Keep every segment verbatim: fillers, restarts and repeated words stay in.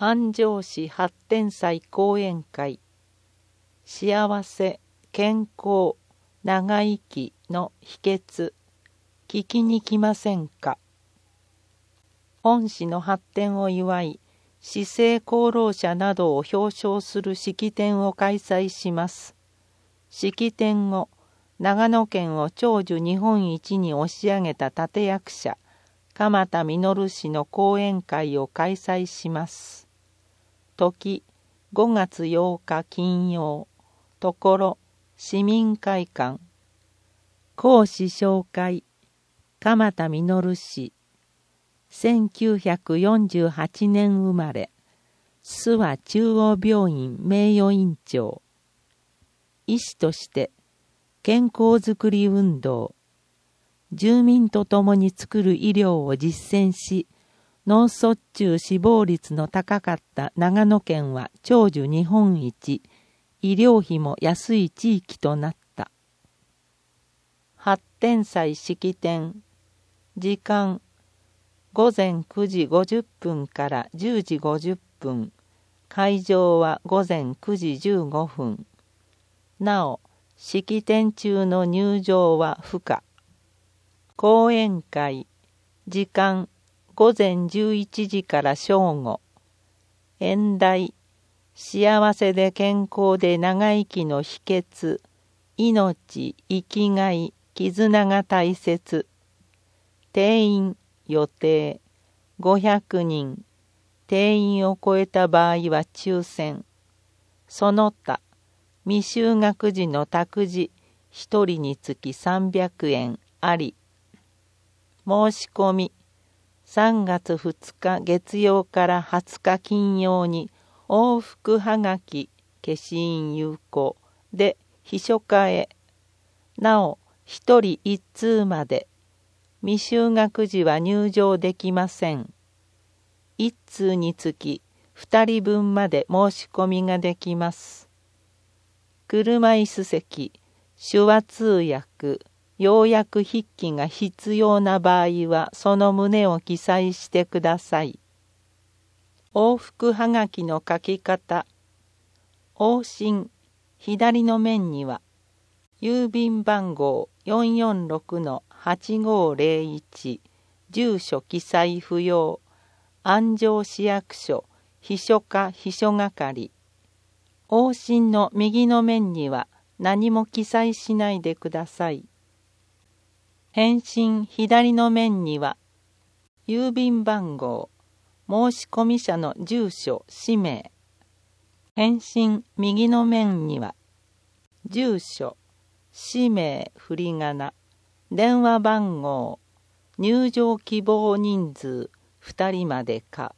安城市発展祭講演会、幸せ、健康、長生きの秘訣、聞きに来ませんか。本市の発展を祝い、市政功労者などを表彰する式典を開催します。式典後、長野県を長寿日本一に押し上げた立役者、鎌田實氏の講演会を開催します。時、ごがつようか金曜、ところ、市民会館。講師紹介、鎌田實氏。せんきゅうひゃくよんじゅうはちねん生まれ、諏訪中央病院名誉院長。医師として健康づくり運動、住民と共に作る医療を実践し、脳卒中死亡率の高かった長野県は長寿日本一、医療費も安い地域となった。発展祭式典、時間、ごぜんくじごじゅっぷんからじゅうじごじゅっぷん、会場はごぜんくじじゅうごふん。なお、式典中の入場は不可。講演会、時間、ごぜんじゅういちじから正午。演題、幸せで健康で長生きの秘訣、命、生きがい、絆が大切。定員、予定、ごひゃくにん。定員を超えた場合は抽選。その他、未就学児の託児、一人につきさんびゃくえんあり。申し込み、さんがつふつか月曜からはつか金曜に往復はがき消印有効で秘書課へ。なお、一人一通まで。未就学児は入場できません。一通につき二人分まで申し込みができます。車椅子席、手話通訳、要約筆記が必要な場合はその旨を記載してください。往復はがきの書き方。往診、左の面には、郵便番号 よんよんろくのはちごぜろいち、住所記載不要、安城市役所、秘書課秘書係。往診の右の面には何も記載しないでください。返信左の面には、郵便番号、申込者の住所、氏名。返信右の面には、住所、氏名、振り仮名、電話番号、入場希望人数、ふたりまでか。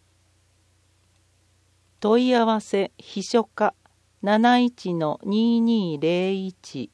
問い合わせ秘書課 なないちのにーにーぜろいち